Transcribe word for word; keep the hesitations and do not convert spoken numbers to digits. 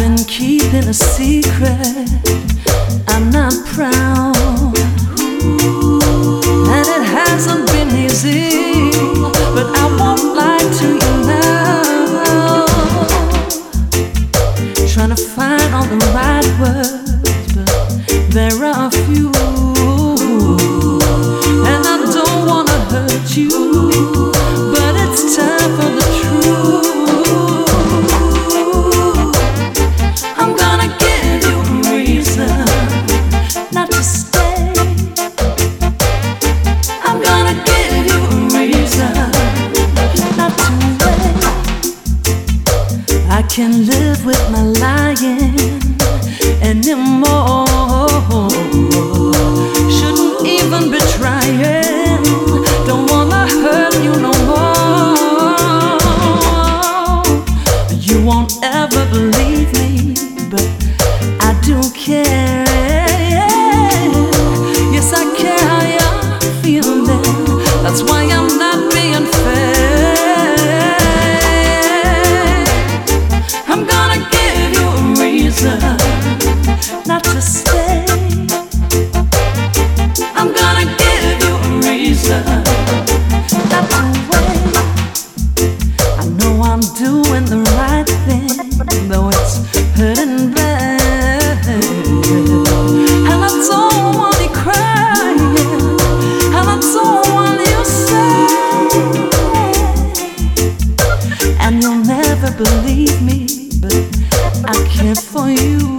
been keeping a secret. I'm not proud, and it hasn't been easy, but I won't lie to you now. Trying to find all the right words, but there are a few, and I don't wanna hurt you, but it's time for the truth. I'm gonna give you a reason not to stay. I'm gonna give you a reason not to wait. I can't live with my lying anymore. Shouldn't even be trying. Don't wanna hurt you no more. You won't ever believe me, but I do care. Yes, I care how you're feeling. That's why I'm not being fair. I'm gonna give you a reason not to stay. I'm gonna give you a reason not to wait. I know I'm doing the right thing, though it's hurting bad. And I don't want you crying, and I don't want you sad. And you'll never believe me, but I care for you.